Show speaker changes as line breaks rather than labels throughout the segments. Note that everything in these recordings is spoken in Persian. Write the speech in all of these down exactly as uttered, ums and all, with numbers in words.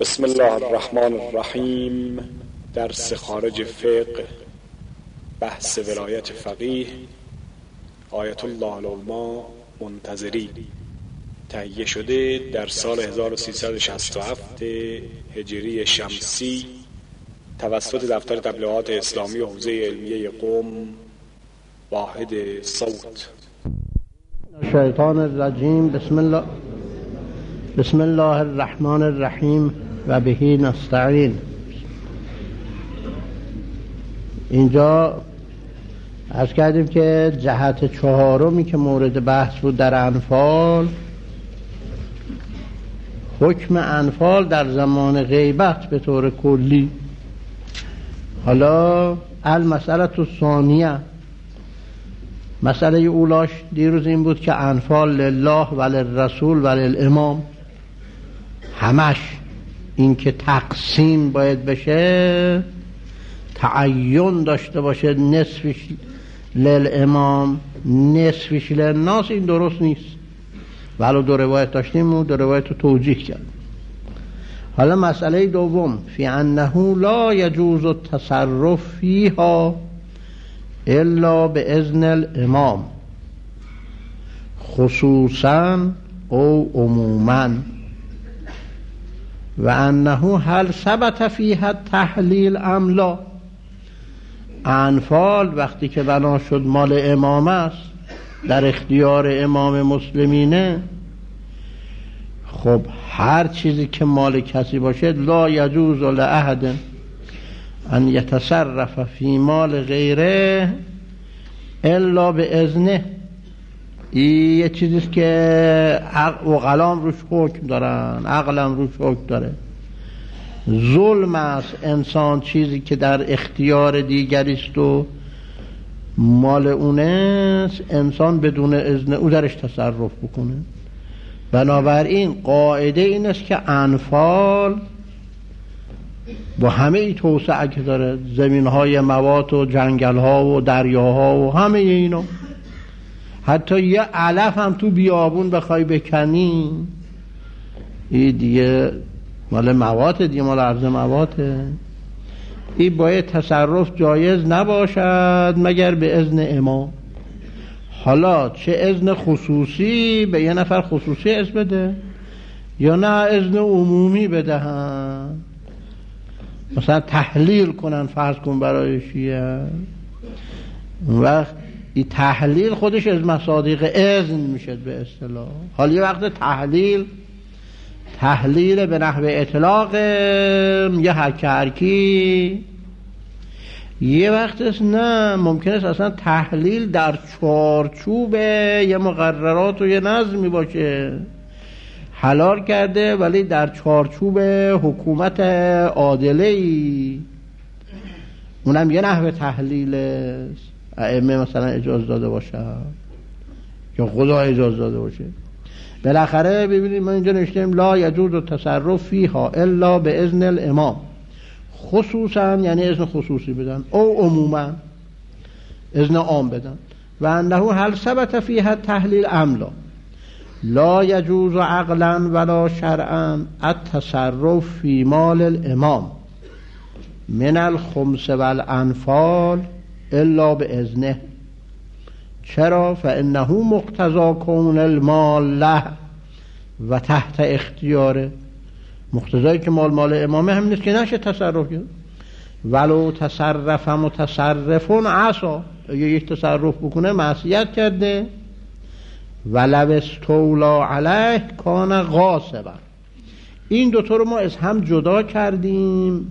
بسم الله الرحمن الرحیم. درس خارج فقه، بحث ولایت فقیه، آیت الله العظمی منتظری، تهیه شده در سال هزار و سیصد و شصت و هفت هجری شمسی توسط دفتر تبلیغات اسلامی و حوزه علمیه قم، واحد صوت.
شیطان الرجیم. بسم الله بسم الله الرحمن الرحیم و بهی نستعین. اینجا عرض کردیم که جهت چهارمی که مورد بحث بود در انفال، حکم انفال در زمان غیبت به طور کلی. حالا المسئله الثانیه، مسئله اولاش دیروز این بود که انفال لله و للرسول و للامام، همش این که تقسیم باید بشه، تعین داشته باشه، نصفش للامام نصفش للناس، این درست نیست. ولو دو روایت داشتیم و دو روایت رو توجیه کرد. حالا مسئله دوم، فی انه لا یجوز التصرف فیها الا باذن الامام خصوصا او عموما، و انه هل ثبت فیها التحلیل ام لا. انفال وقتی که بنا شد مال امام است، در اختیار امام مسلمینه، خب هر چیزی که مال کسی باشه لا یجوز لاحد ان یتصرف فی مال غیره الا باذنه. این یه چیزیست که عقلام روش حکم دارن، عقلم روش حکم داره. ظلم است انسان چیزی که در اختیار دیگریست و مال اونست، انسان بدون اذن او درش تصرف بکنه. بنابراین قاعده این است که انفال با همه ای توسعه که داره، زمینهای موات و جنگلها و دریاها و همه اینا، حتی یه علف هم تو بیابون بخوای بکنی، این دیگه مال موات، دیگه مال عرض مواته. این باید تصرف جایز نباشد مگر به اذن امام. حالا چه اذن خصوصی به یه نفر خصوصی اذن بده، یا نه اذن عمومی بدهن، مثلا تحلیل کنن فرض کن برای شیعه، اون وقت این تحلیل خودش از مصادیق اذن میشه به اصطلاح. حالا یه وقت تحلیل تحلیل به نحو اطلاق یه هرکی هرکی، یه وقت است نه، ممکن است اصلا تحلیل در چارچوب یه مقررات و یه نظمی باشه، حلال کرده ولی در چارچوب حکومت عادله‌ای، اونم یه نحو تحلیل است، ائمه مثلا اجازه داده باشه یا خدا اجازه داده باشه. بالاخره ببینید ما اینجا نوشتیم لا یجوز التصرف فیها الا باذن الامام خصوصا، یعنی اذن خصوصی بدن، او عموما اذن عام بدن. و انه هل ثبت فیها التحلیل ام لا، لا یجوز عقلا ولا شرعا التصرف فی مال الامام من الخمس والانفال الا باذنه. چرا؟ فانه مقتضا کون المال له و تحت اختیاره. مقتضایی که مال مال امامه هم نیست که نشه تصرف کرد. ولو تصرف متصرفون عصا، اگه یک تصرف بکنه معصیت کرده. ولو استولا علیه کان غاصبا. این دوتا رو ما از هم جدا کردیم.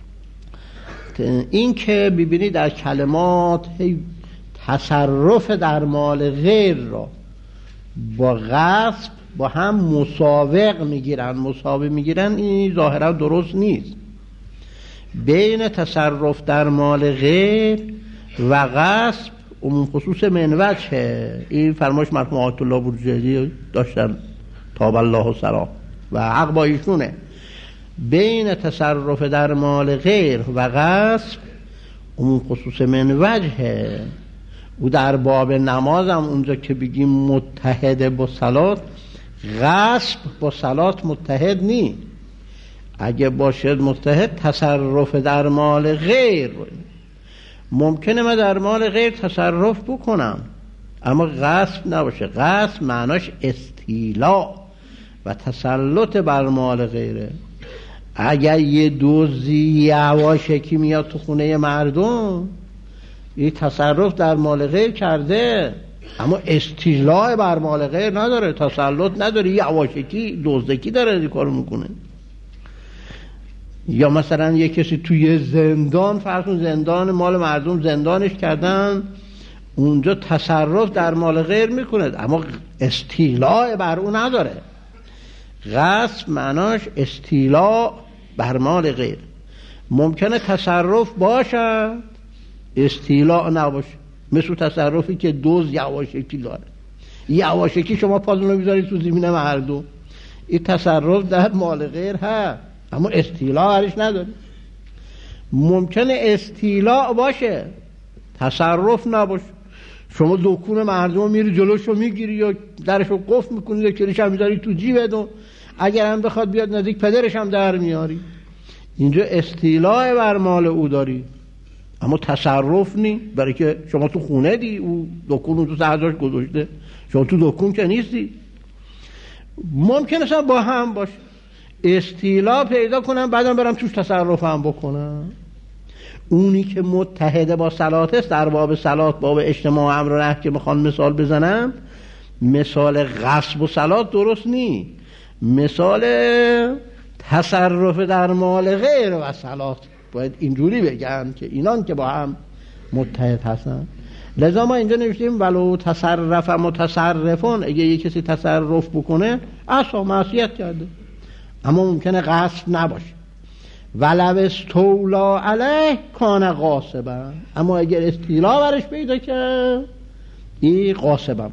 این که ببینید در کلمات تصرف در مال غیر را با غصب با هم مساوق میگیرن، مساوی میگیرن، این ظاهرا درست نیست. بین تصرف در مال غیر و غصب عموم خصوص من وجهه. این فرمایش مرحوم آیت الله بروجردی داشتن تاب الله سرا و حق با ایشونه. بین تصرف در مال غیر و غصب عموم خصوص من وجهه. او در باب نماز هم اونجا که بگیم متحد با صلات، غصب با صلات متحد نی. اگه باشد مجتهد تصرف در مال غیر، ممکنه من در مال غیر تصرف بکنم اما غصب نباشه. غصب معناش استیلا و تسلط بر مال غیره. اگر یه دزدی یواشکی میاد تو خونه مردم، این تصرف در مال غیر کرده اما استیلا بر مال غیر نداره، تسلط نداره، یواشکی دزدکی داره این کارو میکنه. یا مثلا یه کسی توی زندان، فرض کن زندان مال مردم زندانش کردن، اونجا تصرف در مال غیر میکنه اما استیلا بر اون نداره. غصب معناش استیلا بر مال غیر. ممکنه تصرف باشه استیلا نباشه، مثل تصرفی که دوز یواشکی داره. یواشکی شما پاتون رو میذارید تو زمین مردم، این تصرف در مال غیر هست اما استیلا برش نداره. ممکنه استیلا باشه تصرف نباشه. شما دکون مردم میری جلوشو میگیری یا درشو قفل میکنی یا کلیش هم میذاری تو جیبت و اگر هم بخواد بیاد نزدیک پدرش هم در میاری. اینجا استیلا بر مال او داری اما تصرف نی، برای که شما تو خونه دی، او دکون رو تو سرداش گذاشته، شما تو دکون که نیستی. ممکنه اصلا با هم باشه، استیلا پیدا کنم بعدم برم توش تصرف هم بکنم. اونی که متحده با صلات است، در باب صلات، باب اجتماع امر و نهی که میخوان مثال بزنم، مثال غصب و صلات درست نی، مثال تصرف در مال غیر و صلات باید اینجوری بگن که اینان که با هم متحد هستن. لذا ما اینجا نوشتیم ولو تصرف متصرفون، اگه یک کسی تصرف بکنه اصلا معصیت کرده اما ممکنه غصب نباشه. ولو استولا علیه کان غاصبا، اما اگر استیلا برش پیدا کرد این غاصبا.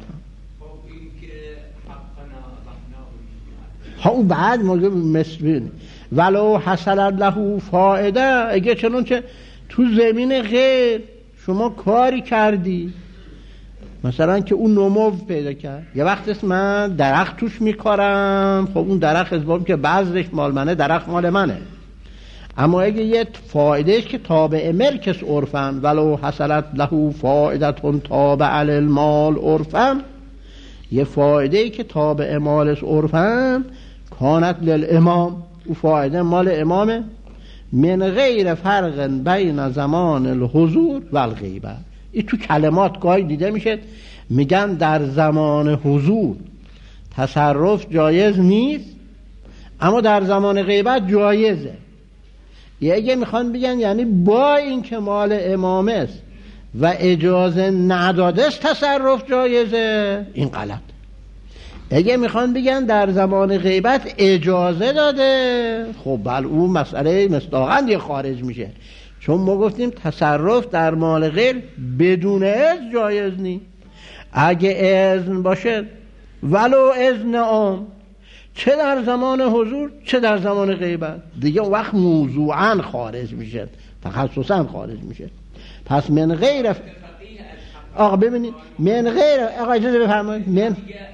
ها اون بعد ما مثل ولو حصل له فائده، اگه چنانچه تو زمین غیر شما کاری کردی، مثلا که اون نمو پیدا کرد، یه وقت است من درخت توش میکارم، خب اون درخت اسباب که بذرش مال منه، درخت مال منه، اما اگه یه فایدهش که تابع ملکس عرفن، ولو حصلت له فائدتون تابع للمال عرفن، یه فایدهی که تابع مالش عرفن، کانت للامام، او فایده مال امامه، من غیر فرق بین زمان الحضور و الغیبه. این تو کلمات گاهی دیده میشه میگن در زمان حضور تصرف جایز نیست اما در زمان غیبت جایزه. یه اگه میخوان بگن یعنی با این که مال امامه است و اجازه نداده است تصرف جایزه، این غلط. اگه میخوان بگن در زمان غیبت اجازه داده، خب بل اون مسئله مصداقاً دیگه خارج میشه، چون ما گفتیم تصرف در مال غیر بدون اذن جایز نی. اگه اذن باشه ولو اذن عام، چه در زمان حضور چه در زمان غیبت، دیگه اون وقت موضوعاً خارج میشه، تخصصاً خارج میشه. پس من غیر ف... آقا ببینید من غیر، آقا اجازه بفرمایید، من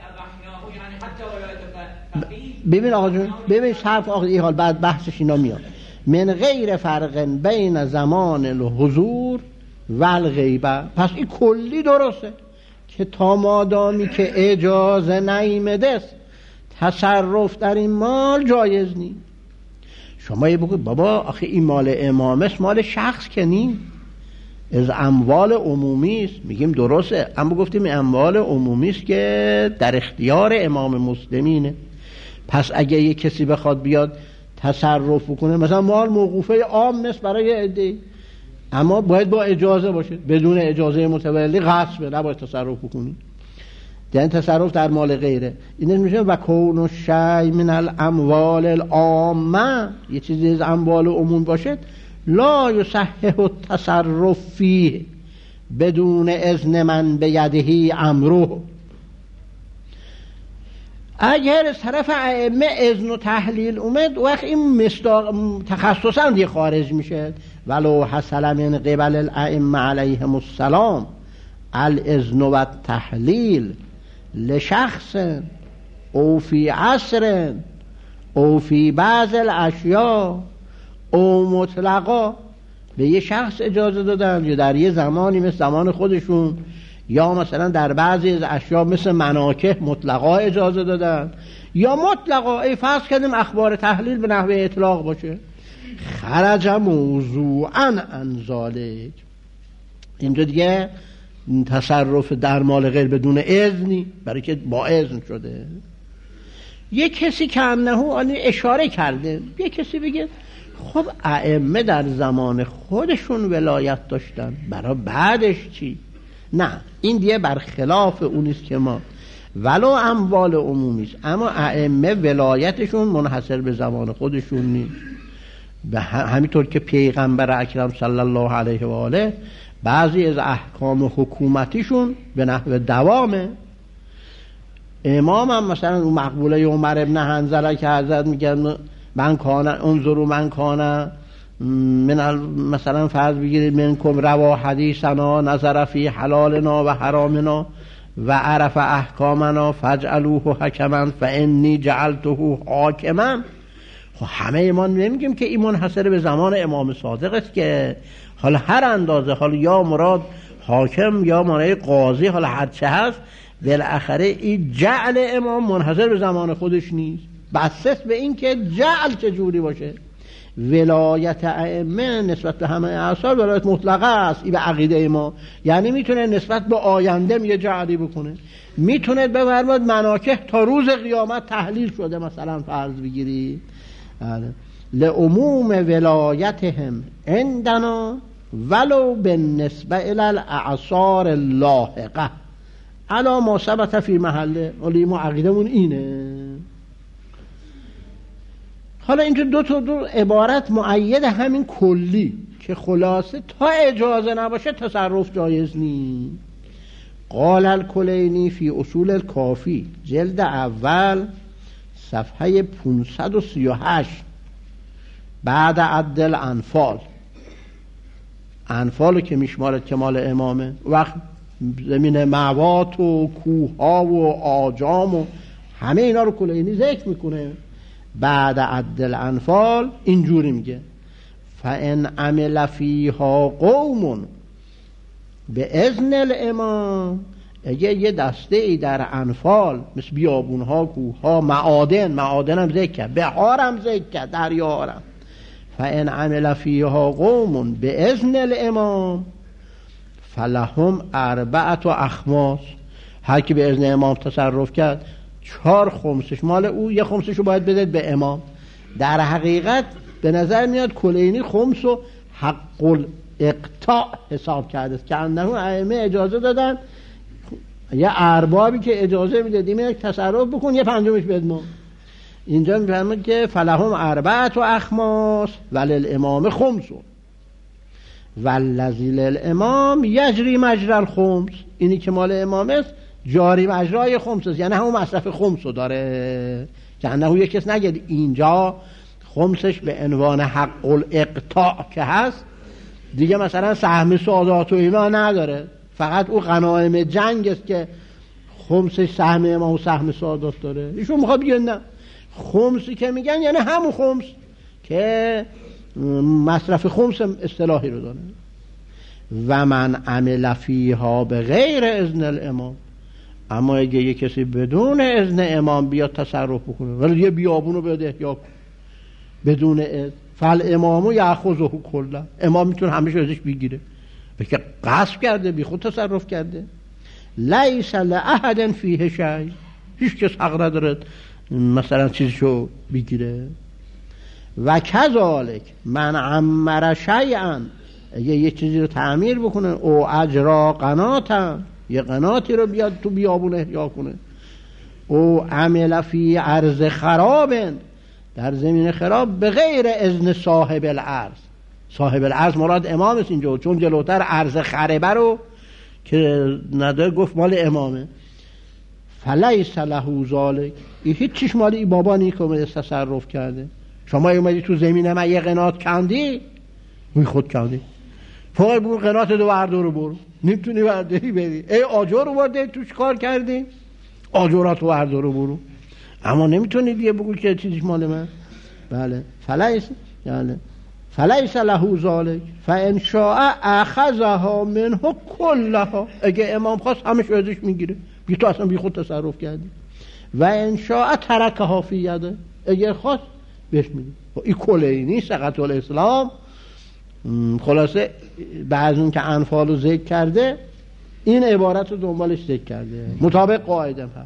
ببین آقا جون، ببین حرف آقا این حال بعد بحثش اینا میاد. من غیر فرق بین زمان الحضور و الغیبه، پس این کلی درسته که تا مادامی که اجازه نیامده است تصرف در این مال جایز نیست. شما یه بگید بابا آخه این مال امامه است، مال شخص که نیست، از اموال عمومی است. میگیم درسته، اما گفتیم اموال عمومی است که در اختیار امام مسلمینه. پس اگه یه کسی بخواد بیاد تصرف کنه، مثلا مال موقوفه عام نیست برای عده، اما باید با اجازه باشه، بدون اجازه متولی غصب نباید تصرف کنی، یعنی تصرف در مال غیره. این میشه و کون الشیء من الاموال العامه، یه چیزی از اموال عموم باشه لا یصحح التصرف فیه بدون اذن من بیده امره. اگر از طرف ائمه اذن و تحلیل اومد، وقت این مصداق تخصصا دیگه خارج میشه. ولو حصل من قبل الائمه علیهم السلام الاذن و التحلیل لشخص او فی عصر او فی بعض الاشیاء او مطلقا، به یه شخص اجازه دادن یا در یه زمانی مثل زمان خودشون، یا مثلا در بعضی از اشیاء مثل مناکح مطلقا اجازه دادن، یا مطلقا ای فرض کردیم اخبار تحلیل به نحوه اطلاق باشه. خرج موضوعا عن ذالک، اینجا دیگه تصرف در مال غیر بدون اذنی، برای که با اذن شده. یه کسی که انه آنی اشاره کرده، یه کسی بگه خب ائمه در زمان خودشون ولایت داشتن، برای بعدش چی؟ نه، این دیگه برخلاف اونیست که ما ولو اموال عمومیست، اما ائمه ولایتشون منحصر به زمان خودشون نیست. به همینطور که پیغمبر اکرم صلی الله علیه و آله بعضی از احکام حکومتیشون به نحو دوامه. امام هم مثلا اون مقبوله عمر ابن حنظله که حضرت میگن من کانه انظروا من کانه من مثلا فرض بگیرید منکم روا حدیثنا نظر فی حلالنا و حرامنا و عرف احکامنا فاجعلوه حکما فانی جعلته حاکما. خب همه ما نمیگیم که این منحصر به زمان امام صادق است که حالا هر اندازه، حالا یا مراد حاکم یا مراد قاضی، حالا هر چه هست، بالاخره این جعل امام منحصر به زمان خودش نیست، بس است به این که جعل چجوری باشه. ولایت ائمه نسبت به همه اعصار ولایت مطلقه است، این به عقیده ما، یعنی میتونه نسبت به آینده یه جعلی بکنه، میتونه بفرماد مناکح تا روز قیامت تحلیل شده مثلا فرض بگیرید لعموم ولایتهم عندنا ولو بالنسبه الی الاعصار اللاحقه علی ما ثبت فی محله. ولی ما عقیدمون اینه. حالا اینجا دو تا دو عبارت مؤید همین کلی که خلاصه تا اجازه نباشه تصرف جایز نیست. قال الکلینی فی اصول الکافی جلد اول صفحه پانصد و سی و هشت بعد عد الانفال، انفالو که میشمارد که مال امامه، وقت زمین موات و کوها و آجام و همه اینا رو کلینی ذکر میکنه. بعد عد الانفال اینجوری میگه فان عمل فیها قوم به اذن الامام، اگه یه دسته ای در انفال مثل بیابونها، کوها، معادن، معادن هم ذکر کرد، بحار هم ذکر کرد، دریاها هم، فان عمل فیها قوم به اذن الامام فلهم اربعت و اخماس، هر کی به اذن امام تصرف کرد چهار خمسش مال او، یه خمسشو باید بدید به امام. در حقیقت به نظر میاد کلینی خمس و حق الاقطاع حساب کرده که انه ائمه اجازه دادن یه اربابی که اجازه میده دیمه تصرف بکن یه پنجمش بد ما. اینجا میفهمد که فلهم اربعت و اخماس وللامام خمس والذی للامام یجری مجری الخمس، اینی که مال امام است جاری مجرای خمس است، یعنی همون مصرف خمس رو داره که انه یک کس نگه اینجا خمسش به عنوان حق الاقطاع که هست دیگه مثلا سهم سادات و اینا نداره، فقط او غنایم جنگ است که خمسش سهم امام و سهم سادات داره. ایشون میخواد بگه نه، خمسی که میگن یعنی همون خمس که مصرف خمس اصطلاحی رو داره. و من عمل فیها به غیر اذن الامام، اما اگه یه کسی بدون اذن امام بیاد تصرف بکنه ولی یه بیابونو بیاد احیا کنه بدون اذن، فل امامو یاخذه کلا، امام میتونه همیشه ازش بگیره، بگه غصب کرده، بی خود تصرف کرده. لیس لاحد فیه شیء، هیچ کس حق نداره مثلا چیزشو بگیره. و کذالک من عمر شیئا، اگه یه چیزی رو تعمیر بکنه او اجرا قناتا، یه قناتی رو بیاد تو بیابون احیا کنه، او عمل فی ارض خراب، در زمین خراب به غیر اذن صاحب الارض، صاحب الارض مراد امام است اینجا، چون جلوتر ارض خربه رو که نداره گفت مال امامه. فلیس له ذالک، این هیچ چیش مالی بابا نیکو تصرف کرده. شما اومدی تو زمین من یه قنات کندی، می خود کندی، فوق برو قنات دو وردو رو برو، نمیتونی ورداری بری، ای آجر رو برده توش کار کردی، آجرات وردو رو برو، اما نمیتونی دیگه بگو که چیزش مال من. بله فلیس یعنی فلیس له ذلک فان شاء اخذها منه كلها، اگه امام خواست همش ازش میگیره، بی تو اصلا بی خود تصرف کردی. و ان شاء ترکها فی یده، اگه خواست بهش میده. این کلی نیست سقط الاسلام. خلاصه بعض اون که انفال رو ذکر کرده این عبارت رو دنبالش ذکر کرده مطابق قاعده هم.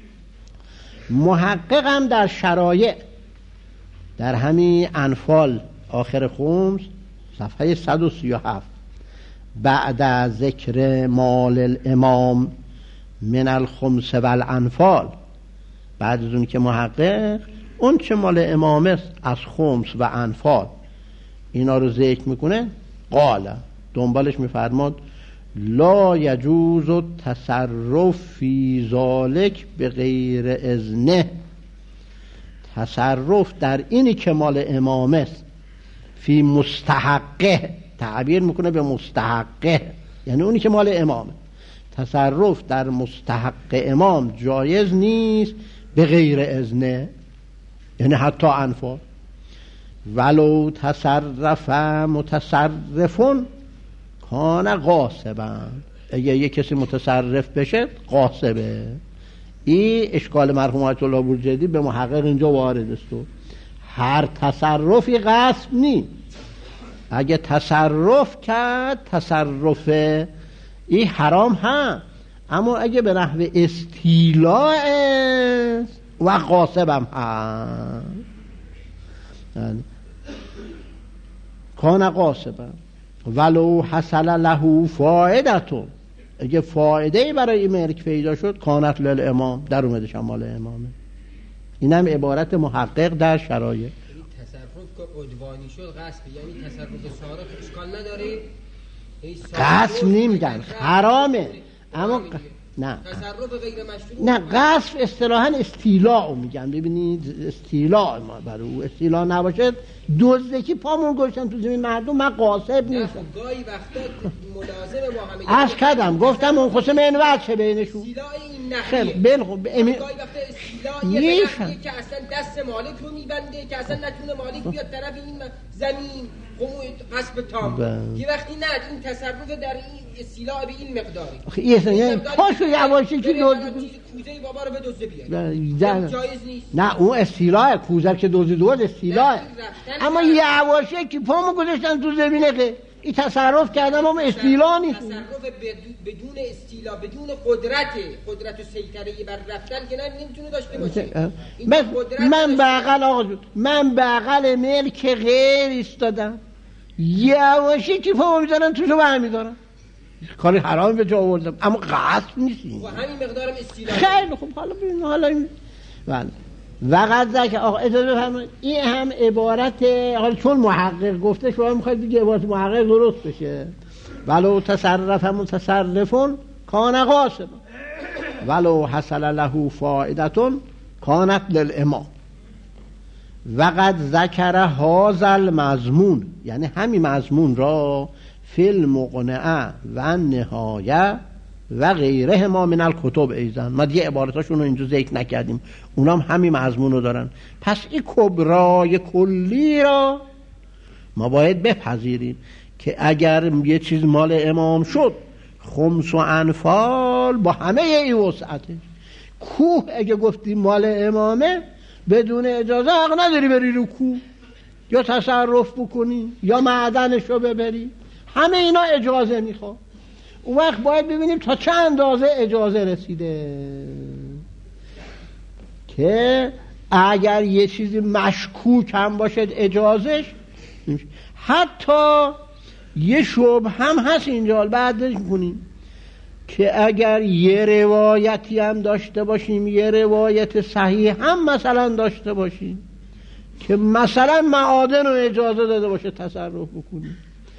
محقق هم در شرایع در همین انفال آخر خمس صفحه صد و سی و هفت بعد از ذکر مال الامام من الخمس و الانفال، بعد از اون که محقق اون چه مال امام است از خمس و انفال اینا رو ذکر میکنه، قال دنبالش میفرماد لا یجوز التصرف فی ذلک بغیر اذنه، تصرف در اینی که مال امام است فی مستحقه، تعبیر میکنه به مستحقه یعنی اونی که مال امامه، تصرف در مستحق امام جایز نیست به غیر اذنه، یعنی حتی انفال. ولو تصرف متصرفون کان غاصبا، اگه یک کسی متصرف بشه غاصبه. این اشکال مرحوم آیت الله بورجردی به محقق اینجا وارد است. هر تصرفی غصب نیست، اگه تصرف کرد تصرف این حرام هم، اما اگه به نحو استیلاء است و غاصب هم هم کان غاصبا. ولو حصل له فائدتون، اگه فایده برای ملک پیدا شد کانت للامام، در اومده شمال امامه. این هم عبارت محقق در شرایع.
تصرف که عدوانی شد غصب، یعنی تصرف صارف اشکال نداره،
غصب نمیگن حرامه، اما نه
تصرف غیر مشروع
نه غصب اصطلاحاً استیلاء میگن. ببینید استیلاء ما برای او استیلاء نباشه دزدکی پامون گذاشتن تو زمین مردم، من غاصب نیستم.
گاهی وقتا ملازم ما همه
از کدم گفتم اون خصم این وجه بینشون
استیلاء این نحیه.
خیلی بلخو امی...
گاهی وقتا استیلاء یه نحیه که اصلا دست مالک رو میبنده که اصلا نتونه مالک بیاد طرف این زمین قصب تام. یه وقتی نه این تصرف در این استیلاء به این مقداری
خیلی یعنی پاشو یواشی که دوز
کوزه بابا رو به دوزه بیاد جایز نیست.
نه اون استیلاء کوزه که دوزی دوز استیلاء، اما یواشی که پامو گذاشتن تو زمینه که این تصرف کردم اما استیلاء نیست.
تصرف بدون استیلاء بدون قدرت قدرت و سیطره بر رفتن که نمیتونه داشته باشه.
من من بغل آقا جون من بغل ملک غیر ایستادم، یواشی که پامو میذارن توشو برمیدارن، کاری حرام به جا آوردم اما غصب نیست.
و همین مقدارم استیلاء.
خیلی خوب حالا ببین حالا این بله وقت ذکر آقا اجازه بفرمایید این هم عبارت، حالا چون محقق گفته شما میخواید دیگه عبارت محقق درست بشه. ولو تصرف متصرفون کان غاصبا ولو حصل له فائدتون کانت للامام. وقد ذکر هذا المضمون، یعنی همین مضمون را فی المقنعه و نهایه و غیره ما من الکتب ایزن، ما دیگه عبارتاشون رو اینجا ذکر نکردیم، اونام همین مضمون رو دارن. پس این کبرای کلی را ما باید بپذیریم که اگر یه چیز مال امام شد خمس و انفال با همه این وسعتش، کوه اگه گفتی مال امامه بدون اجازه حق نداری بری رو کوه یا تصرف بکنی یا معدنش رو ببری، همه اینا اجازه میخواد. اون وقت باید ببینیم تا چه اندازه اجازه رسیده، که اگر یه چیزی مشکوک هم باشد اجازهش، حتی یه شبه هم هست اینجا بعدش کنیم که اگر یه روایتی هم داشته باشیم، یه روایت صحیح هم مثلا داشته باشیم که مثلا معادن رو اجازه داده باشه تصرف بکنیم،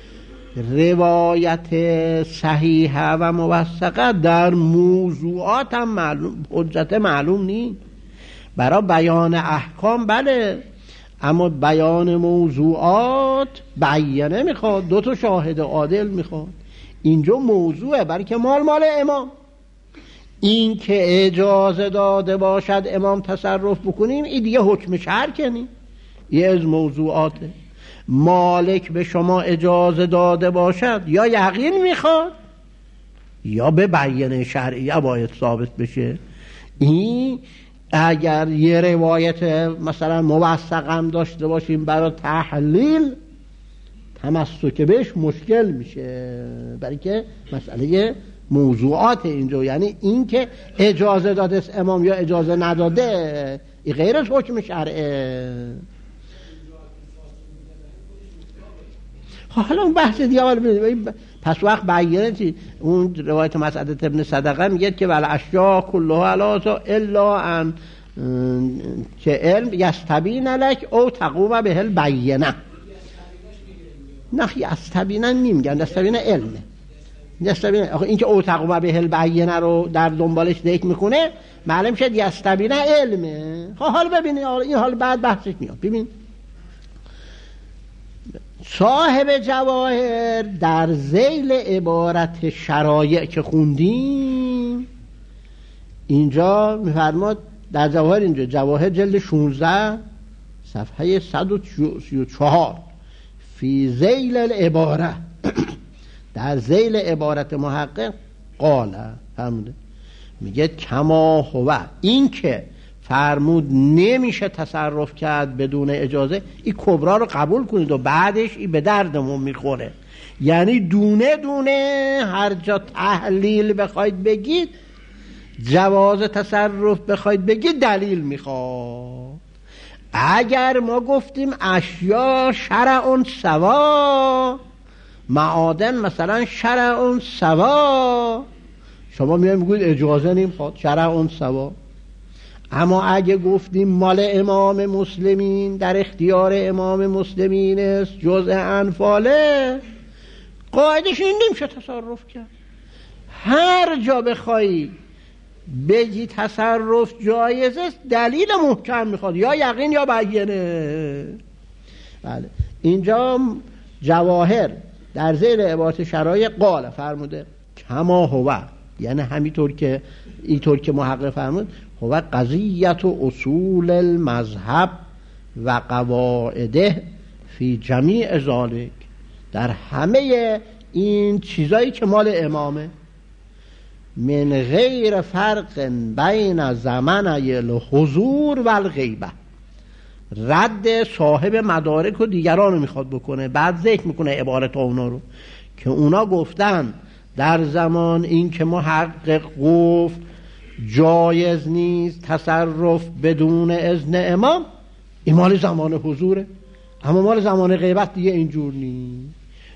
روایت صحیحه و موثقه در موضوعات هم معلوم حجت معلوم نیست. برای بیان احکام بله، اما بیان موضوعات بیانه میخواد، دو تا شاهد عادل میخواد. اینجا موضوعه برای که مال مال امام، این که اجازه داده باشد امام تصرف بکنیم این دیگه حکم شرع کنیم، یه از موضوعاته. مالک به شما اجازه داده باشد یا یقین میخواد یا به بیان شرعیه باید ثابت بشه. این اگر یه روایت مثلا موثق هم داشته باشیم برای تحلیل، تمسک بهش مشکل میشه، برای که مسئله موضوعات اینجا، یعنی این که اجازه داده است امام یا اجازه نداده، این غیر از حکم شرعه. حالا اون بحث دیگه پس وقت بیانه چی؟ اون روایت مسعدة ابن صدقه میگه که ول اشیاء کلها علاوه الا ان که علم یستبین لک او تقوم به البینه. نه یستبینه نمیگن، یستبینه علمه. یستبینه آخه این که او تقوم به البینه رو در دنبالش ذکر میکنه معلوم شد یستبینه علمه. خب حالا ببینید این حال بعد بحثش میاد. ببین صاحب جواهر در ذیل عبارت شرایع که خوندیم اینجا میفرماد در جواهر، اینجا جواهر جلد شانزده صفحه صد و سی و چهار فی ذیل العباره در ذیل عبارت محقق قال فرموده، میگه کما هو، این که فرمود نمیشه تصرف کرد بدون اجازه، این کبرا رو قبول کنید و بعدش این به دردمون میخوره. یعنی دونه دونه هر جا تحلیل بخواید بگید، جواز تصرف بخواید بگید، دلیل میخواد. اگر ما گفتیم اشیا شرع سوا، معادن مثلا شرع سوا، شما میایم میگوید اجازه نمیخواد، شرع سوا. اما اگه گفتیم مال امام مسلمین در اختیار امام مسلمین است، جزء انفاله، قاعدش این نمیشه تصرف کرد. هر جا بخوای بگی تصرف جایز است دلیل محکم میخواد، یا یقین یا بیانه. بله اینجا جواهر در ذیل عبارت شرایع قال فرموده کما هو، یعنی همینطور که اینطور که محقق فرمود، هو قضیت و اصول المذهب و قواعده فی جمیع ذالک، در همه این چیزایی که مال امامه، من غیر فرق بین زمنی الحضور و الغیبه. رد صاحب مدارک و دیگران رو میخواد بکنه، بعد ذکر میکنه عبارت اونا رو که اونا گفتن در زمان این که محقق گفت جایز نیست تصرف بدون اذن امام، این مال زمان حضوره، اما مال زمان غیبت دیگه اینجور نیست.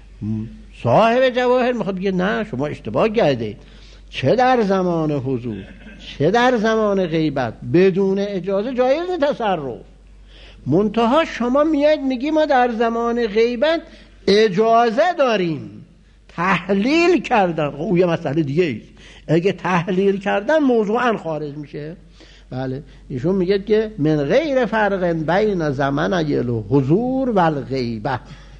صاحب جواهر میخواد بگه نه شما اشتباه کردید، چه در زمان حضور چه در زمان غیبت بدون اجازه جایز تصرف. منتها شما میاد میگی ما در زمان غیبت اجازه داریم، تحلیل کردن او یه مسئله دیگه ایست. اگه تحلیل کردن موضوعا خارج میشه. بله ایشون میگه که من غیر فرق بین زمن الحضور و الغیبه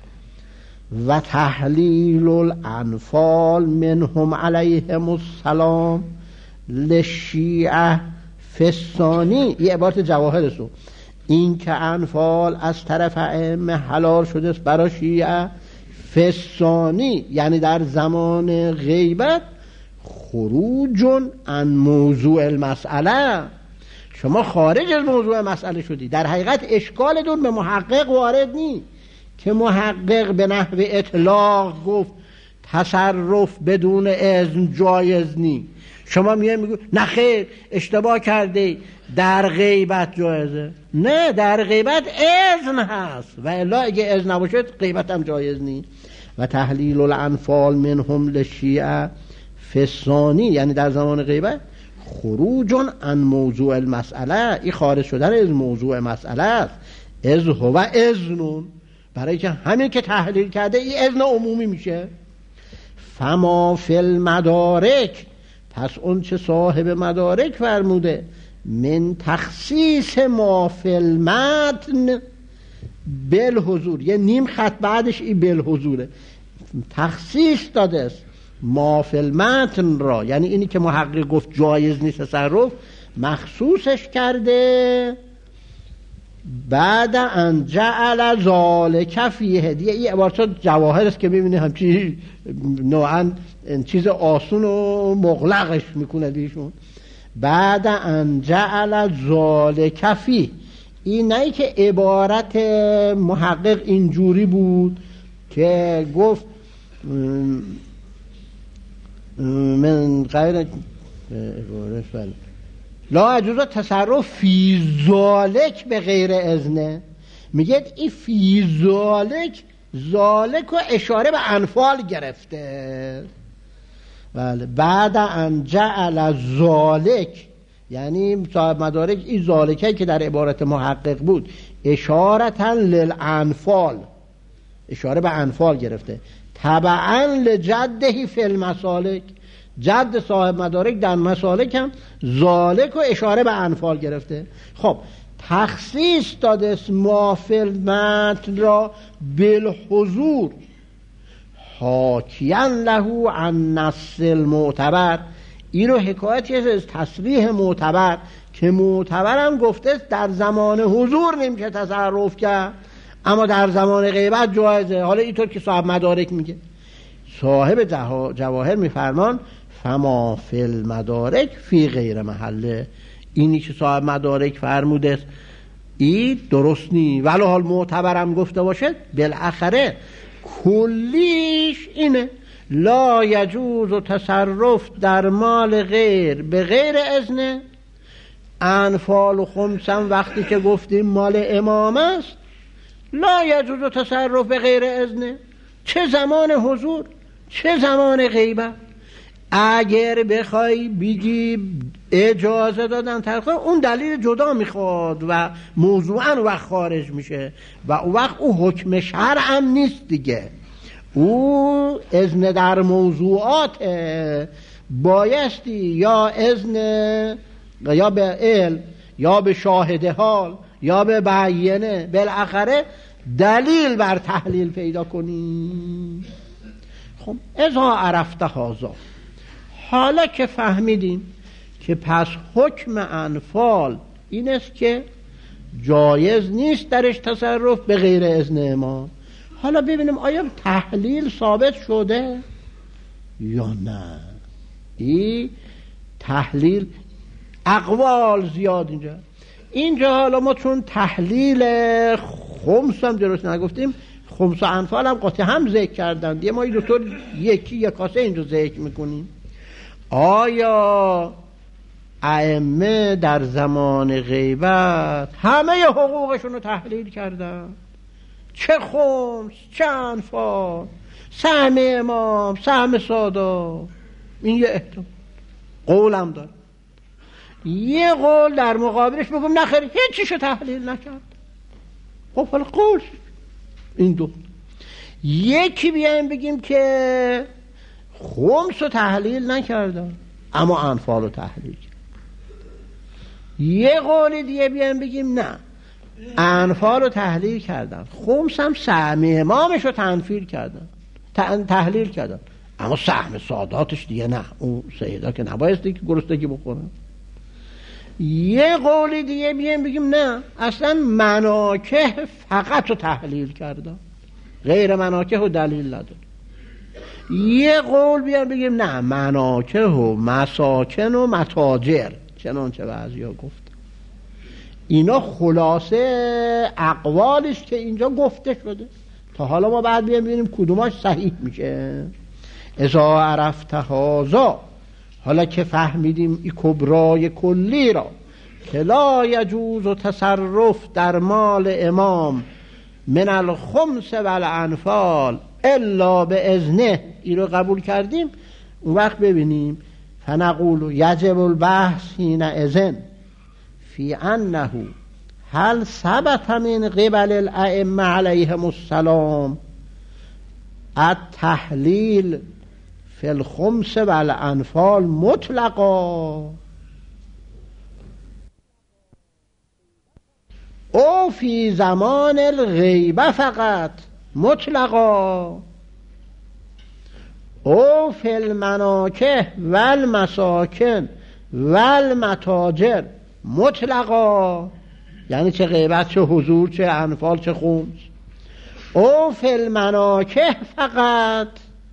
و تحلیل الانفال منهم علیهم السلام للشیعه فسانی. یه عبارت جواهر است، این که انفال از طرف ائمه حلال شده است برای شیعه، فسانی یعنی در زمان غیبت، خروجون عن موضوع المسئله، شما خارج از موضوع مسئله شدی. در حقیقت اشکالتون به محقق وارد نی که محقق به نحو اطلاق گفت تصرف بدون اذن جایز نی، شما میگه میگو نه خیر اشتباه کرده در غیبت جایزه. نه در غیبت اذن هست و الا اگه اذن نباشه غیبت هم جایز نی. و تحلیل الانفال منهم للشیعه فسانی یعنی در زمان غیبت، خروجون عن موضوع المسئله، این خارج شدن از موضوع مسئله است. از هو اذنون، برای که همین که تحلیل کرده این اذن عمومی میشه. فما فی المدارک، پس اون چه صاحب مدارک فرموده، من تخصیص ما فی المتن بالحضور، یه نیم خط بعدش این بالحضوره، تخصیص داده است ما فی المتن را، یعنی اینی که محقق گفت جایز نیست تصرف، مخصوصش کرده بعد ان جعل ذالک فیه. دیگه این عبارت جواهر است که میبینی همچی نوعا چیز آسون و مغلقش میکنه دیشون. بعد ان جعل ذالک فیه، این نه که عبارت محقق اینجوری بود که گفت من غیر عبارت لا يجوز تصرف فی ذالک به غیر اذنه. میگه این فی ذالک، ذالک و اشاره به انفال گرفته. بله. بعد ان جعل ذالک، یعنی صاحب مدارک این ذالکی که در عبارت محقق بود اشارتا للانفال، اشاره به انفال گرفته. تبعا لجده فی المسالک، جد صاحب مدارک در مسالک هم ذالک و اشاره به انفال گرفته. خب تخصیص داده است ما فی المتن را بالحضور حاکیاً له عن نص المعتبر. این رو حکایتی از تصریح معتبر که معتبرم گفته در زمان حضور نمیشه تصرف کرد، اما در زمان غیبت جایزه. حالا اینطور که صاحب مدارک میگه. صاحب جواهر میفرمان فما فی المدارک فی غیر محله. اینی که صاحب مدارک فرموده این درست نی، ولی حال معتبرم گفته باشه بالاخره کلیش اینه لا یجوز و تصرف در مال غیر به غیر اذن. انفال و خمسم وقتی که گفتیم مال امام است لا یجوز و تصرف به غیر اذن، چه زمان حضور چه زمان غیبت. اگر بخوای بگی اجازه دادن طرف، اون دلیل جدا میخواد و موضوعا وقت خارج میشه و اون وقت او حکم شرع هم نیست دیگه. او اذن در موضوعات بایستی یا اذن یا به علم یا به شاهد حال یا به بیانه، بالاخره دلیل بر تحلیل پیدا کنی. خب اذا عرفت هذا، حالا که فهمیدیم که پس حکم انفال این است که جایز نیست درش تصرف به غیر اذن امام، حالا ببینیم آیا تحلیل ثابت شده یا نه. این تحلیل اقوال زیاد اینجا اینجا حالا ما چون تحلیل خمس هم درست نگفتیم، خمس و انفال هم قاطع هم ذکر کردن دیگه، ما این دوتور یکی یک کاسه اینجا ذکر میکنیم. آیا ائمه در زمان غیبت همه حقوقشون رو تحلیل کردن؟ چه خمس چه انفال، سهم امام سهم سادا، این یه احتمال قولم داره. یه قول در مقابلش بگم نخیر هیچیشو تحلیل نکرد، خب حالا قول این دو. یکی بیایم بگیم که خمس رو تحلیل نکردن اما انفال رو تحلیل کرد. یه قول دیگه بیایم بگیم نه انفال رو تحلیل کردن، خمس هم سهم امامش رو تنفیل کردن تحلیل کردن، اما سهم ساداتش دیگه نه، اون سیدا که نبایستی که گرسنگی بخورن. یه قول دیگه بیایم بگیم نه اصلا مناکه فقط رو تحلیل کردن، غیر مناکه و دلیل نداره. یه قول بیایم بگیم نه مناکه و مساکن و متاجر، چنانچه بعضیا گفت. اینا خلاصه اقوالش که اینجا گفته شده. تا حالا ما بعد بیایم ببینیم کدوماش صحیح میشه. اذا عرفت هذا، حالا که فهمیدیم این کبرای کلی را که لا یجوز و تصرف در مال امام من الخمس و الانفال الا به اذنه، این رو قبول کردیم، اون وقت ببینیم فنقول یجب البحث حین اذن فی انه هل ثبت من قبل الائمه علیهم السلام التحلیل فی الخمس و الانفال مطلقا او فی زمان الغیبه فقط مطلقا. او فی المناکح و المساکن و المتاجر مطلقا، یعنی چه غیبت چه حضور چه انفال چه خمس. او فی المناکح فقط،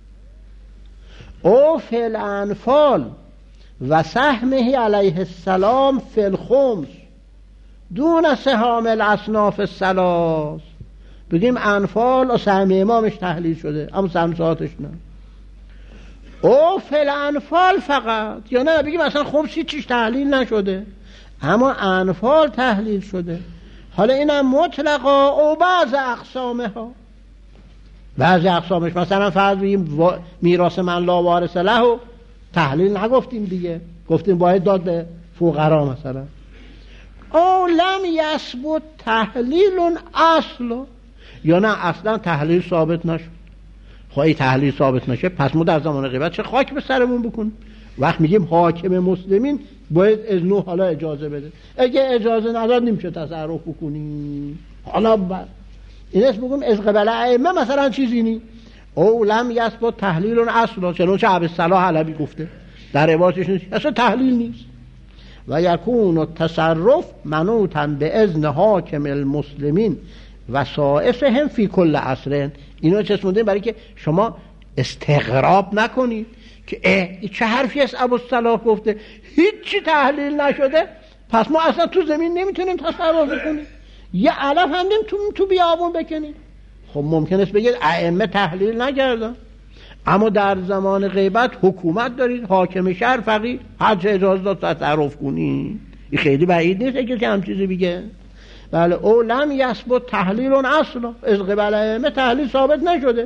او فی الانفال و سهمه علیه السلام فی الخمس دون سهام الاصناف الثلاث. بگیم انفال و سهم امامش تحلیل شده اما سهمساتش نه. او فی الانفال فقط، یا نه بگیم اصلا خمسی چیش تحلیل نشده اما انفال تحلیل شده. حالا اینم مطلقا او بعض اقسامه ها، بعضی اقسامش مثلا فرض بگیم میراث من لا وارث له تحلیل نگفتیم دیگه، گفتیم باید داد به فقرا مثلا. او لم یثبت تحلیل اصل، یا نه اصلا تحلیل ثابت نشد. خواهی تحلیل ثابت نشه پس ما در زمان غیبت چه خاک به سرمون بکنیم؟ وقت میگیم حاکم مسلمین باید اذنو حالا اجازه بده، اگه اجازه نداد نمیشه تصرف بکنیم. حالا بعد این اسم بگیم از قبل ائمه مثلا چیزی نی. او لم یثبت تحلیل اصلا، چنانچه عبدالصلاح حلبی گفته در عبارتش نیست، اصلا تحلیل نیست. و یکون التصرف منوطا به اذن حاکم المسلمین و سائسهم فی کل عصر. اینو چه اسمونده برای که شما استغراب نکنید که اه چه حرفی است ابوالصلاح گفته هیچی تحلیل نشده پس ما اصلا تو زمین نمیتونیم تصرف کنیم، یه علف هم تو تو بیابون بکنیم. خب ممکن است بگید ائمه تحلیل نکردن، اما در زمان غیبت حکومت دارید، حاکم شهر فقیه هر چه اجازه داد تصرف کنید. این خیلی بعید نیست اگه هم چیزی بگه. بله او لم یثبت تحلیل اصلا، از قبل ائمه تحلیل ثابت نشده.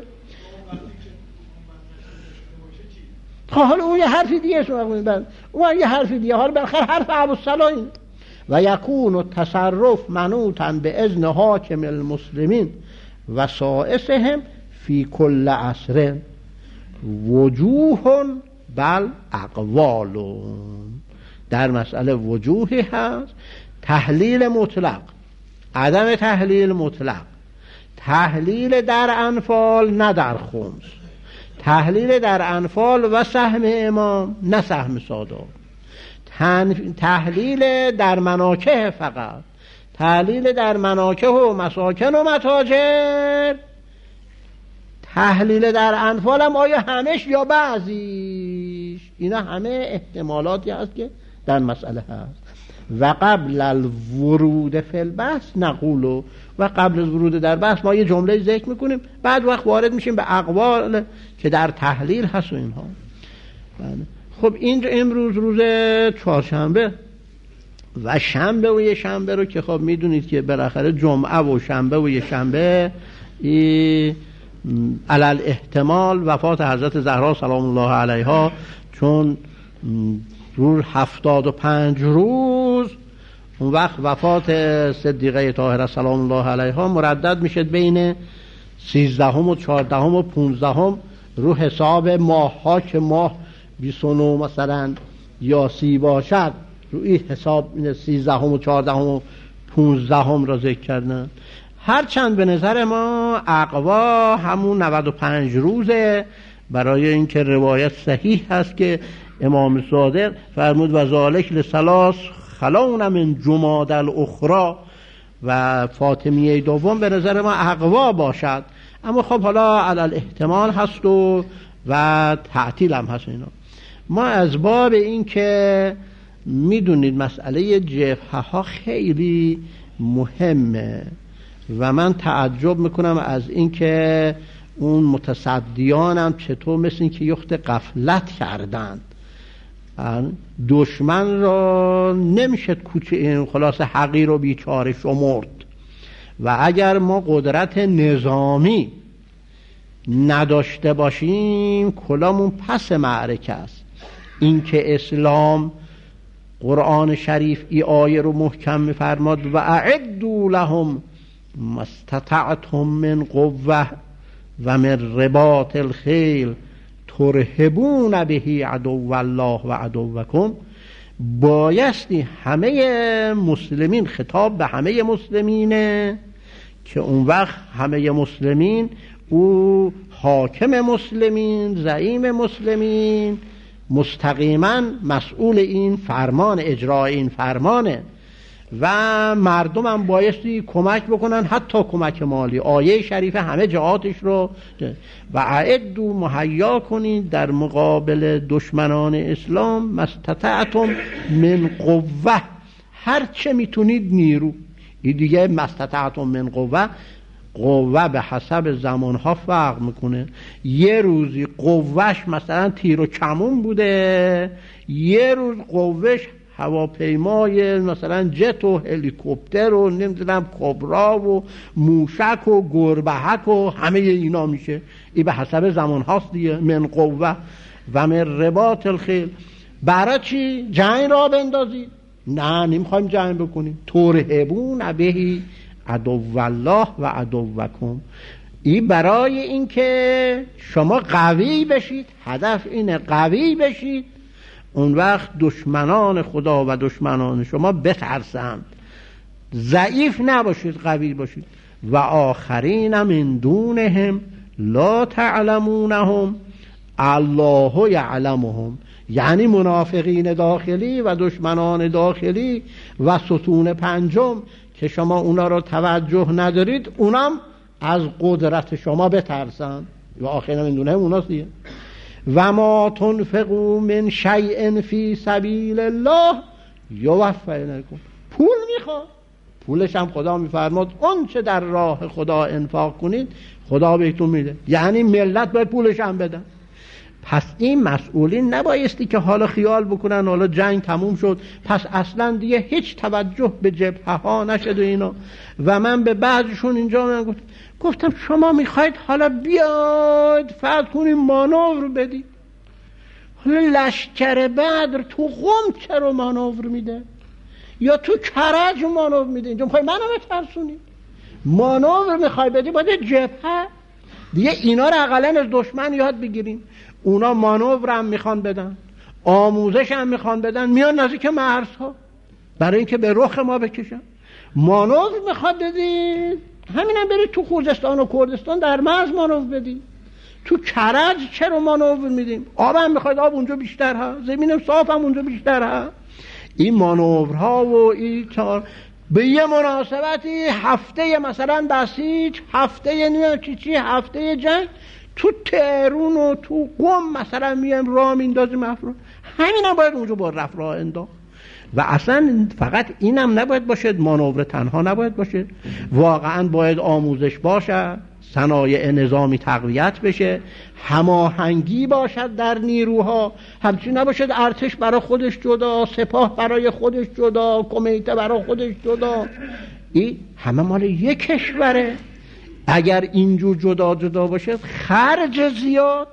خب حالا اون یه حرفی دیگه شما بگید، اون یه حرفی دیگه، حالا بالاخره حرف ابوالصلاح این. و یکون التصرف منوطا به اذن حاکم المسلمین و سائسهم فی کل عصر وجوه بل اقوال. در مسئله وجوهی هست، تحلیل مطلق، عدم تحلیل مطلق، تحلیل در انفال نه در خمس، تحلیل در انفال و سهم امام نه سهم سادات، تحلیل در مناکح فقط، تحلیل در مناکح و مساکن و متاجر، تحلیل در انفال هم آیا همش یا بعضیش. اینا همه احتمالاتی هست که در مسئله هست. و قبل الورود فی البحث نقولو، و قبل از ورود در بحث ما یه جمله ذکر میکنیم، بعد وقت وارد میشیم به اقوال که در تحلیل هست و اینها. خب اینجا امروز روز چهارشنبه و شنبه و یه شنبه رو که خب میدونید که بالاخره جمعه و شنبه و یه شنبه علل احتمال وفات حضرت زهرا سلام الله علیها، چون روز هفتاد و پنج روز اون وقت وفات صدیقه طاهره سلام الله علیها مردد میشه بین سیزدهم و چهاردهم و پونزدهم رو حساب ماه ها که ماه بیست و نه مثلا یا سی باشد، رو این حساب سیزدهم و چهاردهم و پونزدهم را ذکر کردن. هرچند به نظر ما اقوا همون نود و پنج روزه، برای اینکه روایت صحیح هست که امام صادق فرمود و ذالک لثلاث خلون من جماد الاخرى و فاطمیه دوم به نظر ما اقوا باشد، اما خب حالا علل احتمال هست و و تعطیل هم هست. اینا ما از باب این که میدونید مسئله جبهه ها خیلی مهمه و من تعجب میکنم از این که اون متصدیانم چطور مثل این که یخت غفلت کردند. دشمن را نمیشه کوچه این خلاص حقیر و بیچاره شمرد و اگر ما قدرت نظامی نداشته باشیم کلامون پس معرکه است. این که اسلام قرآن شریف ای آیه رو محکم میفرماد و اعدوا لهم ما استطعتم من قوه و من رباط الخیل ترهبون به عدو الله و عدوکم، بایستی همه مسلمین، خطاب به همه مسلمینه که اون وقت همه مسلمین او حاکم مسلمین، زعیم مسلمین، مستقیما مسئول این فرمان، اجرای این فرمانه و مردم هم بایستی کمک بکنن، حتی کمک مالی. آیه شریفه همه جهاتش رو و اعدوا مهیا کنید در مقابل دشمنان اسلام مستطعتم من قوه، هر چه میتونید نیرو. این دیگه مستطعتم من قوه، قوه به حسب زمانها فرق میکنه. یه روزی قوهش مثلا تیر و کمون بوده، یه روز قوهش هواپیمای مثلا جت و هلیکوپتر و نمیدونم کبرا و موشک و گربهک و همه اینا میشه. این به حسب زمان هاست دیگه. من قوه و من رباط الخیل. برای چی؟ جنگ را بندازید؟ نه، نمیخوایم جنگ بکنیم. ترهبون بهی عدو الله و عدوکم. این برای اینکه شما قوی بشید، هدف اینه قوی بشید، اون وقت دشمنان خدا و دشمنان شما بترسند. ضعیف نباشید، قوی باشید. و آخرین من دونهم لا تعلمونهم الله یعلمهم، یعنی منافقین داخلی و دشمنان داخلی و ستون پنجم که شما اونا رو توجه ندارید، اونام از قدرت شما بترسن. و آخرین من دونهم اوناست دیگه. و ما تنفقوا من شیء فی سبیل الله یوفی الیکم. پول میخواد، پولش هم خدا میفرماد اون چه در راه خدا انفاق کنید خدا بهتون میده. یعنی ملت باید پولش هم بدن. پس این مسئولین نبایستی که حالا خیال بکنن حالا جنگ تموم شد پس اصلا دیگه هیچ توجه به جبهه ها نشد و اینا. و من به بعضشون اینجا من گفت گفتم شما میخواید حالا بیاید فرض کنیم مانور بدید، حالا لشکر بدر تو قم چرا مانور میده یا تو کرج مانور میده؟ اینجا میخوای منو بترسونی؟ مانور میخوای بدی باید جبهه دیگه. اینا رو اقلا از دشمن یاد بگیریم. اونا مانور هم میخوان بدن، آموزش هم میخوان بدن، میان نزدیک مرزها برای اینکه به رخ ما بکشن. مانور میخواد بدید، همینم برید تو خوزستان و کردستان در مرز مانور بدید. تو کرج چرا مانور میدیم؟ آب هم میخواید، آب اونجا بیشتر هست، زمین صاف هم اونجا بیشتر هست. این مانورها و این چار به یه مناسبتی هفته مثلا بسیج، هفته نمیدونم چی چی، هفته جنگ تو تهرون و تو قم مثلا میایم راه میندازیم افراد. همین هم باید اونجا با رفت راه انداخت. و اصلا فقط اینم نباید باشه، مانور تنها نباید باشه، واقعا باید آموزش باشه، صنایع نظامی تقویت بشه، هماهنگی باشد در نیروها. همچنین نباشد ارتش برای خودش جدا، سپاه برای خودش جدا، کمیته برای خودش جدا. این همه مال یک کشوره. اگر اینجور جدا جدا باشه خرج زیاد،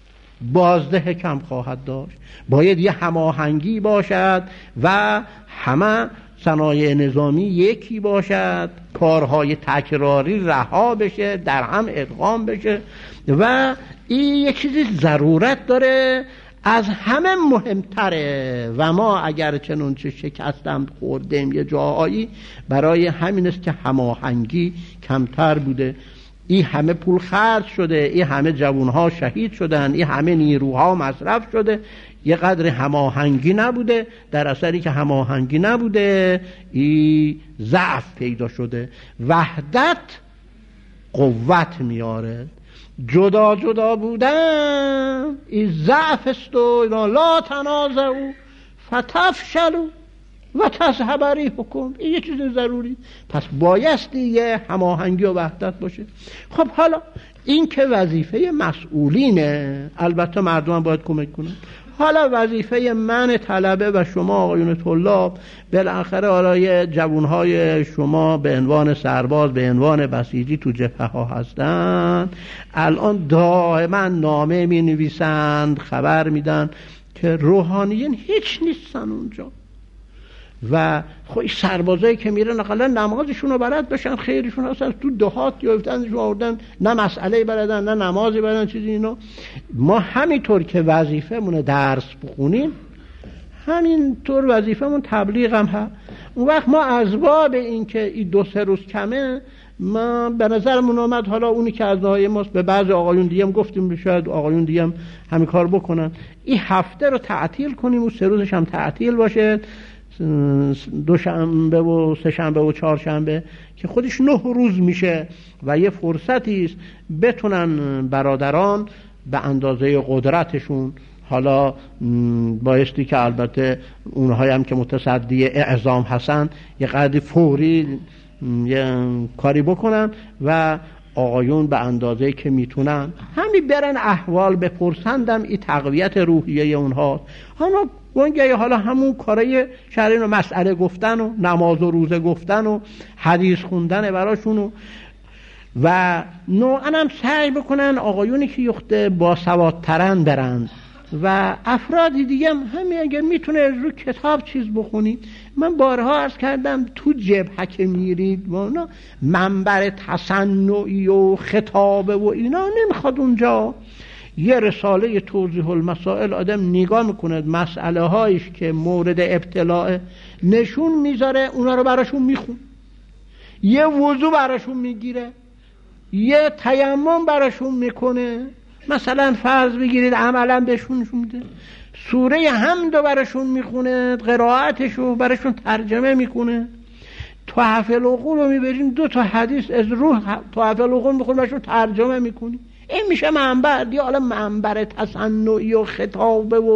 بازده کم خواهد داشت. باید یه هماهنگی باشد و همه صنایع نظامی یکی باشد، کارهای تکراری رها بشه، در هم ادغام بشه. و این یک چیزی ضرورت داره از همه مهمتره. و ما اگر چنانچه شکستم خوردیم یه جاهایی برای همین است که هماهنگی کمتر بوده. این همه پول خرج شده، این همه جوانها شهید شدن، این همه نیروها مصرف شده، یه قدر هماهنگی نبوده. در اثری که هماهنگی نبوده این ضعف پیدا شده. وحدت قوت میاره، جدا جدا بودن این ضعف است. و لا تنازعوا فتفشلوا و تذهب ریحکم. این یه چیز ضروری. پس بایستی یه هماهنگی و وحدت باشه. خب حالا این که وظیفه مسئولینه، البته مردم هم باید کمک کنن. حالا وظیفه من طلبه و شما آقایون طلاب، بالاخره حالا یه جوانهای شما به عنوان سرباز، به عنوان بسیجی تو جبهه ها هستن، الان دائما نامه می نویسند، خبر میدن که روحانیین هیچ نیستن اونجا. و خب سربازایی که میرن اقلا نمازشون رو بلد بشن، خیرشون اصلا تو دهات یافتنشون آوردن، نه مسئله بلدن نه نمازی بلدن چیزی اینا. ما همینطور که وظیفه مونه درس بخونیم، همینطور وظیفه مون تبلیغ هم هست. اون وقت ما از باب این که این دو سه روز کمه ما به نظرمون اومد حالا اونی که از ناحیه ماست، به بعض آقایون دیگه هم گفتیم شاید آقایون دیگه هم همین کار بکنن، این هفته رو تعطیل کنیم و سه روزش هم تعطیل باشه، دوشنبه و سه شنبه و چهارشنبه که خودش نه روز میشه و یه فرصتی است بتونن برادران به اندازه قدرتشون، حالا بایستی که البته اونهایی هم که متصدی اعزام هستن یه قدری فوری یه کاری بکنن و آقایون به اندازه که میتونن همین برن احوال بپرسندم، این تقویت روحیه اونها. حالا اونگه حالا همون کارای شرعی و مسئله گفتن و نماز و روزه گفتن و حدیث خوندن براشون و و نوعا هم سعی بکنن آقایونی که یخته با سوادترن برن و افرادی دیگه هم همین اگه میتونه رو کتاب چیز بخونی. من بارها عرض کردم تو جبهه که میرید منبر تصنعی و خطابه و اینا نمیخواد، اونجا یه رساله توضیح المسائل آدم نگاه میکنه مسئله هایش که مورد ابتلاع نشون میذاره اونا رو براشون میخون، یه وضو براشون میگیره، یه تیمم براشون میکنه، مثلا فرض بگیرید عملا بهشون نشون میده، سوره حمد رو براشون میخونه، قرائتشو براشون ترجمه میکنه، تحف العقول رو میبرین دو تا حدیث از روح تحف العقول میخونه براشون ترجمه میکنی. این میشه منبر دیگه. حالا منبر تصنعی و خطابه و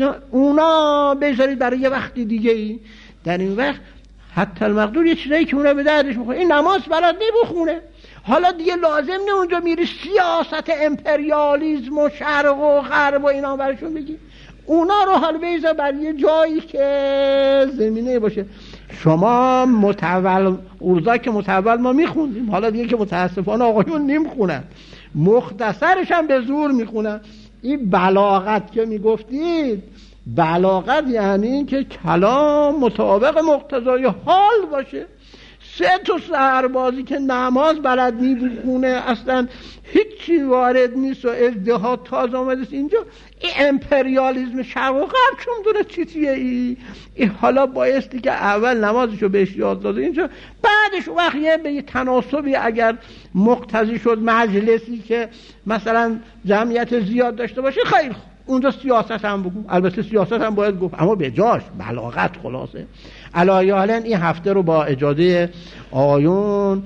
اونا بذارید برای یه وقتی دیگه ای. در این وقت حتی المقدور یه چیزایی که اونا به دردش میخوره، این نماز بلد نمیخونه، حالا دیگه لازم نه اونجا میری سیاست امپریالیسم و شرق و غرب و اینا برشون بگی، اونا رو حال بیزا بر یه جایی که زمینه باشه. شما متول اوضاع که متول ما میخوندیم، حالا دیگه که متاسفانه آقایون نمیخونن، مختصرش هم به زور میخونن. این بلاغت که میگفتید، بلاغت یعنی که کلام مطابق مقتضای حال باشه. سه تا سربازی که نماز بلد نمیخونه، اصلا هیچی وارد نیست و ازدهاد تازه آمده اینجا، این امپریالیسم شرق و غرب چون دونه چیزیه ای. ای حالا بایستی که اول نمازشو بهش یاد داده اینجا، بعدش وقت یه به یه تناسبی اگر مقتضی شد مجلسی که مثلا جمعیت زیاد داشته باشه خیلی خوب، اونجا سیاست هم بگو، البته سیاست هم باید گفت اما به جاش بلاغت. خلاصه علایالن این هفته رو با اجازه آقایون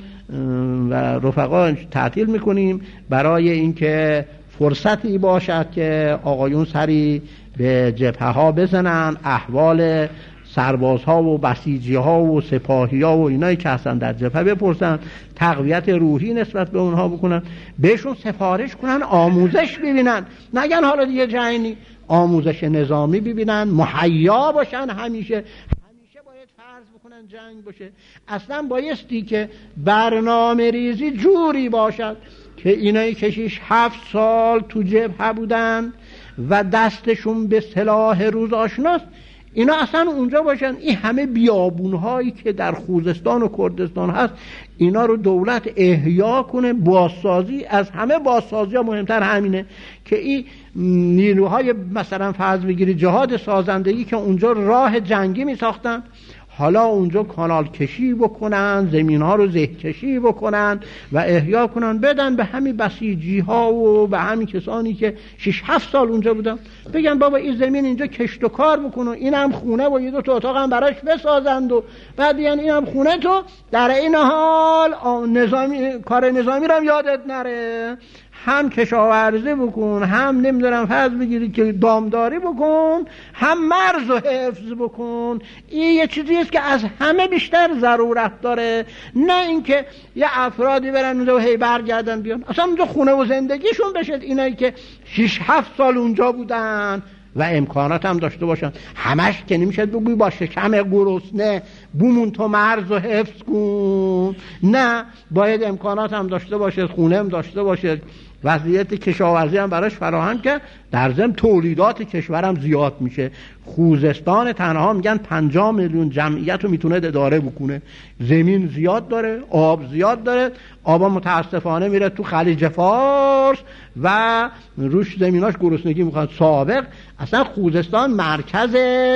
و رفقا تعطیل میکنیم برای اینکه فرصتی باشد که آقایون سری به جبهه ها بزنن، احوال سربازها و بسیجی ها و سپاهی ها و اینایی که هستن در جبهه بپرسن، تقویت روحی نسبت به اونها بکنن، بهشون سفارش کنن، آموزش ببینن، نگن حالا دیگه جنگی، آموزش نظامی ببینن، مهیا باشن، همیشه همیشه باید فرض بکنن جنگ باشه. اصلا بایستی که برنامه ریزی جوری باشد که اینایی که شش هفت سال تو جبهه بودن و دستشون به سلاح روز آشناست، اینا اصلا اونجا باشن. این همه بیابونهایی که در خوزستان و کردستان هست اینا رو دولت احیا کنه، بازسازی، از همه بازسازی ها مهمتر همینه که این نیروهای مثلا فرض بگیری جهاد سازندگی که اونجا راه جنگی می ساختن، حالا اونجا کانال کشی بکنن، زمین ها رو زه کشی بکنن و احیا کنن، بدن به همین بسیجی ها و به همین کسانی که شش هفت سال اونجا بودن، بگن بابا این زمین اینجا کشت و کار بکنن، این هم خونه و یه دو تا اتاق هم براش بسازند و بعد بیان این هم خونه تو در این حال نظامی کار نظامی رو هم یادت نره، هم کشاورزی بکن، هم نمیدونم فرض بگیری که دامداری بکن، هم مرز و حفظ بکن. این یه چیزی است که از همه بیشتر ضرورت داره، نه اینکه یه افرادی برن اونجا و هی برگردن بیان. اصلا اونجا خونه و زندگیشون بشه، اینایی که شش هفت سال اونجا بودن و امکانات هم داشته باشن. همش که نمیشه بگوی با شکم گرسنه بومون تو مرز و حفظ کن، نه، باید امکانات هم داشته باشه، خونه هم داشته باشه، وضعیت کشاورزی هم براش فراهم کرد، در ضمن تولیدات کشورم زیاد میشه. خوزستان تنها میگن پنجاه میلیون جمعیت رو میتونه اداره بکنه، زمین زیاد داره، آب زیاد داره، آبا متاسفانه میره تو خلیج فارس و روش زمیناش گرسنگی میخواد. سابق اصلا خوزستان مرکز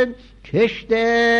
کشت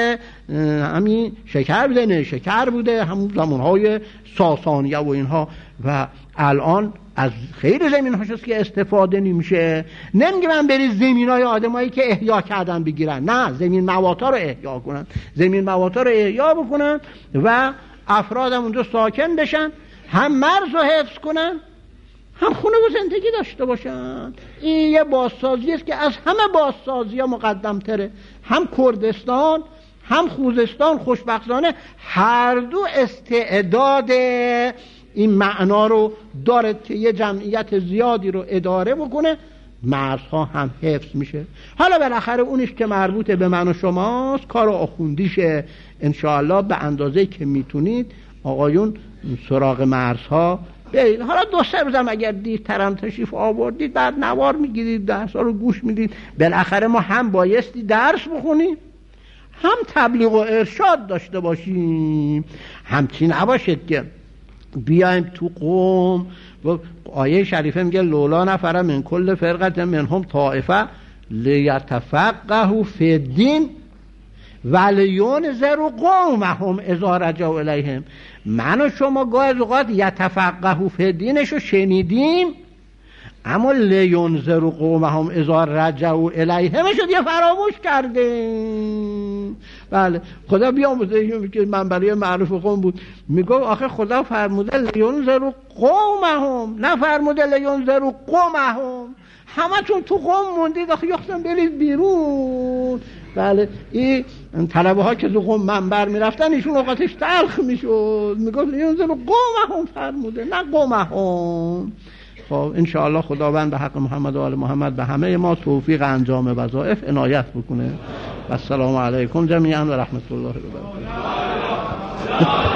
همین شکر بوده، نه شکر بوده، همون زمانهای ساسانیه و اینها، و الان از خیلی زمین هاشست که استفاده نمیشه. نمیگه من برید زمین های آدمایی که احیا کردن بگیرن، نه، زمین مواتا رو احیا کنن، زمین مواتا رو احیا بکنن و افراد هم اونجا ساکن بشن، هم مرز رو حفظ کنن، هم خونه و زندگی داشته باشن. این یه بازسازی است که از همه بازسازی ها مقدم تره. هم کردستان هم خوزستان خوشبختانه هر دو استعداد این معنا رو داره که یه جمعیت زیادی رو اداره بکنه، مرزها هم حفظ میشه. حالا بالاخره اونیش که مربوط به من و شماست، کار آخوندیشه. انشاءالله به اندازه که میتونید آقایون سراغ مرزها برید. حالا دو سه روزم اگر دیرترم تشریف آوردید بعد نوار میگیرید، درس ها رو گوش میدید. بالاخره ما هم بایستی درس بخونیم، هم تبلیغ و ارشاد داشته باشیم. همچی نباشد که بیایم تو قوم و آیه شریفه میگه لولا نفر من کل فرقت منهم طائفه لیتفقهوا فی الدین ولینذروا قومهم اذا رجعوا الیهم. من و شما گاه از اوقات یتفقهوا فی الدینشو شنیدیم، اما لینذروا قومهم اذا رجعوا الیهم شد یه فراموش کردیم. بله، خدا بیاموزه که منبری معروف قوم بود، میگه آخه خدا فرموده لینذروا قومهم، نه فرموده لینذروا قومهم. همتون تو قوم موندید، آخه یختم برید بیرون. بله، این طلبه ها که تو قوم منبر میرفتن ایشون اوقاتش تلخ میشد، میگه لینذروا قومهم فرموده، نه قومهم. خب انشاءالله خداوند به حق محمد و آل محمد به همه ما توفیق انجام وظایف عنایت بکنه. و السلام علیکم جمیعا و رحمت الله و برکاته.